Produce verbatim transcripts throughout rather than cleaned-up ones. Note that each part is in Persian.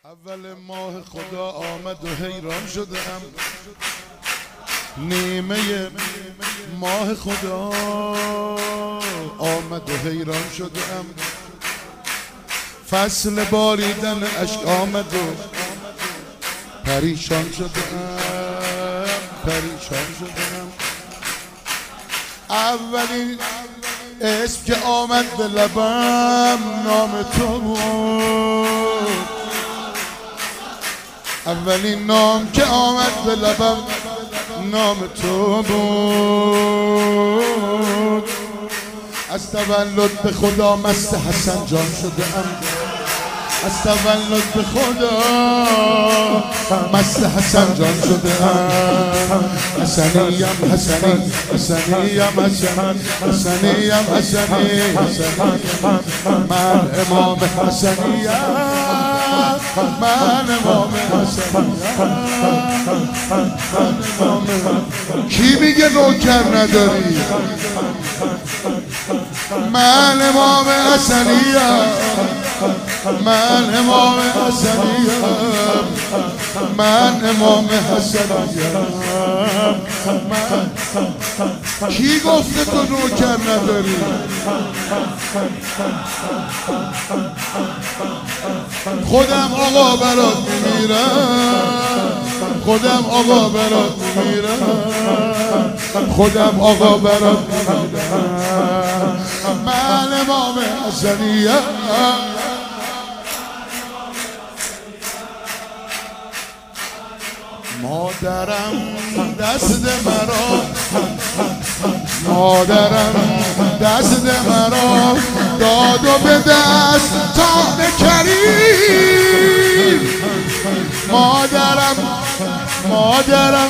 اول ماه خدا آمد و حیران شدم، نیمه ماه خدا آمد و حیران شدم، فصل باریدن اشک آمد و پریشان شدم پریشان شدم. اولین اسم که آمد به لبم نام تو بود، اولین نام که آمد به لبم نام تو بود. از تولد به خدا مست حسن جان شدم، از تولد به خدا مست حسن جان شدم. حسنیم حسنی حسنیم حسن حسنیم حسنی حسن، من امام حسنیم، من امام حسنیم. کی میگه نوکر نداری؟ من امام حسنیم، من امام حسنیم، من امام حسنیم. من کی گفته تو نوکر نداری؟ خودم آقا برات میمیرم، خودم آقا برات میمیرم، خودم آقا برات میمیرم. من امام حسنیم. مادرم دست مرا، مادرم دست مرا داد و به دست تان کریم. مادرم مادرم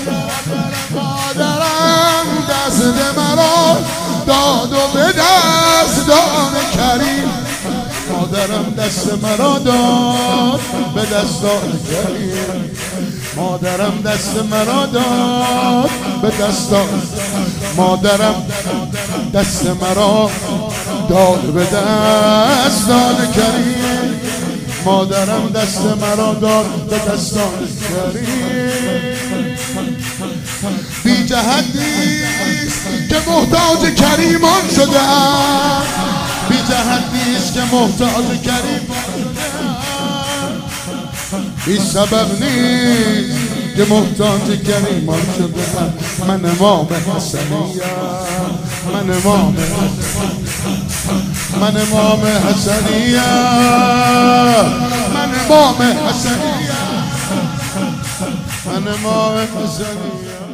مادرم دست مرا داد و به دست دان کریم. مادرم دست مرا داد به دستان کریم، مادرم دست مرا داد به دستان، مادرم دست مرا داد به دستان کریم، مادرم دست مرا داد به دستان کریم. بی جهتیست که محتاج کریمان شدم، بی جهتیست که محتاج کریمان شدم، بی سبب نیست که محتاج کریمان شدم. من امام حسنیم، من امام من امام حسنیم، من امام حسنیم، من امام حسنیم.